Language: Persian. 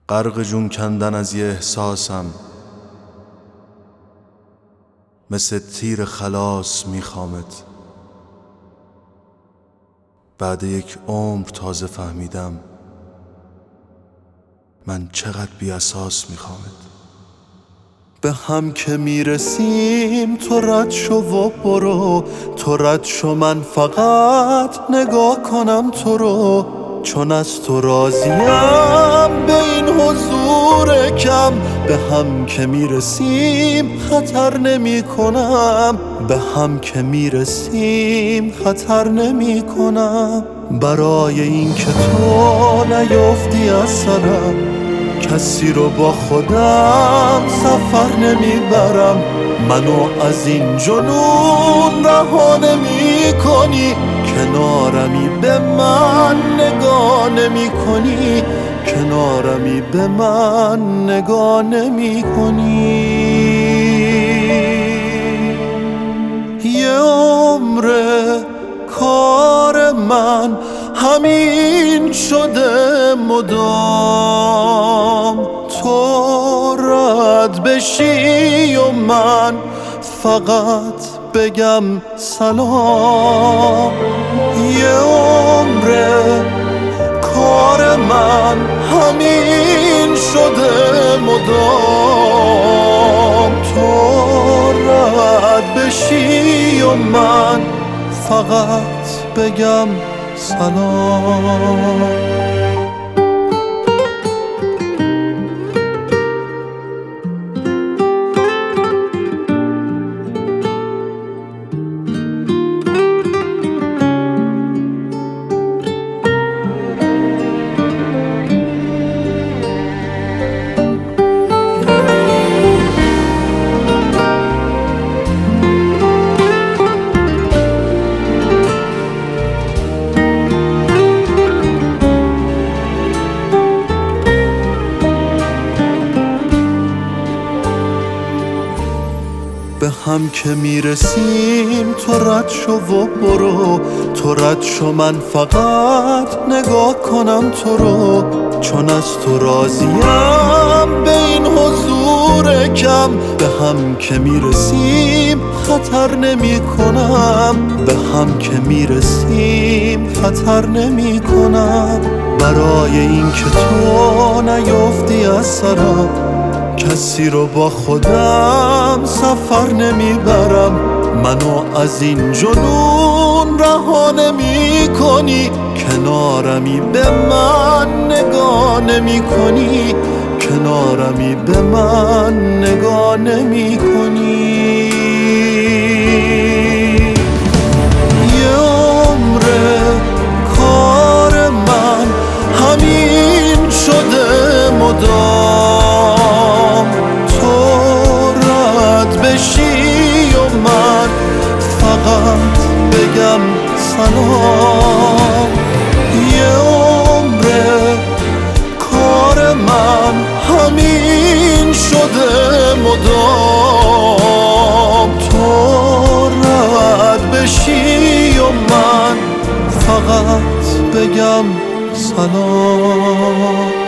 غرق جون کندن از یه احساسم، مثل تیر خلاص میخوامت. بعد یک عمر تازه فهمیدم من چقدر بی اساس میخوامت. به هم که میرسیم تو رد شو و برو، تو رد شو من فقط نگاه کنم تو رو، چون از تو راضیم به این حضور کم. به هم که میرسیم خطر نمی کنم، به هم که میرسیم خطر نمی کنم. برای این که تو نیفتی از سرم، کسی رو با خودم سفر نمیبرم. منو از این جنون رها نمی کنی، کنارمی به من نگاه نمی کنی، کنارمی به من نگاه نمی کنی. یه عمره کار من همین شده مدام، تو رد بشی و من فقط بگم سلام. یه عمره کار من همین شده مدام، تو رد بشی و من فقط بگم سلام. به هم که میرسیم تو رد شو و برو، تو رد شو من فقط نگاه کنم تو رو، چون از تو راضیم به این حضور کم. به هم که میرسیم خطر نمی کنم، به هم که میرسیم خطر نمی کنم. برای این که تو نیفتی از سرم، کسی رو با خودم سفر نمیبرم. منو از این جنون رها نمی کنی، کنارمی به من نگاه نمی کنی، کنارمی به من نگاه نمی کنی. یه عمره کار من همین شده مدام، بشی و من فقط بگم سلام. یه عمره کار من همین شده مدام، تو رد بشی و من فقط بگم سلام.